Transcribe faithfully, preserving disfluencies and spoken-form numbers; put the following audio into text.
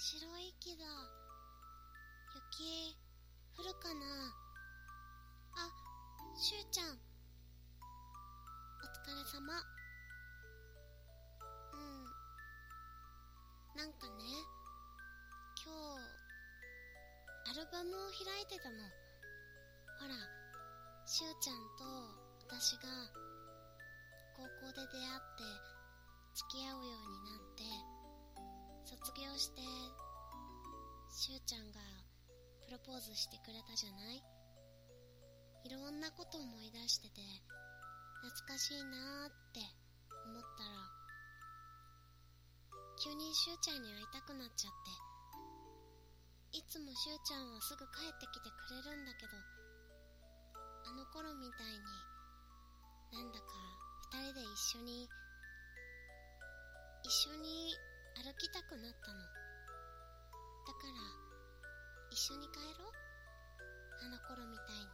白い木だ。雪降るかな。あ、しゅうちゃん、お疲れ様。うんなんかね、今日アルバムを開いてたの。ほら、しゅうちゃんと私が高校で出会って付き合うようになって卒業して、しゅうちゃんがプロポーズしてくれたじゃない。いろんなこと思い出してて懐かしいなーって思ったら、急にしゅうちゃんに会いたくなっちゃって。いつもしゅうちゃんはすぐ帰ってきてくれるんだけど、あの頃みたいになんだか二人で一緒に一緒に歩きたくなったの。だから一緒に帰ろう。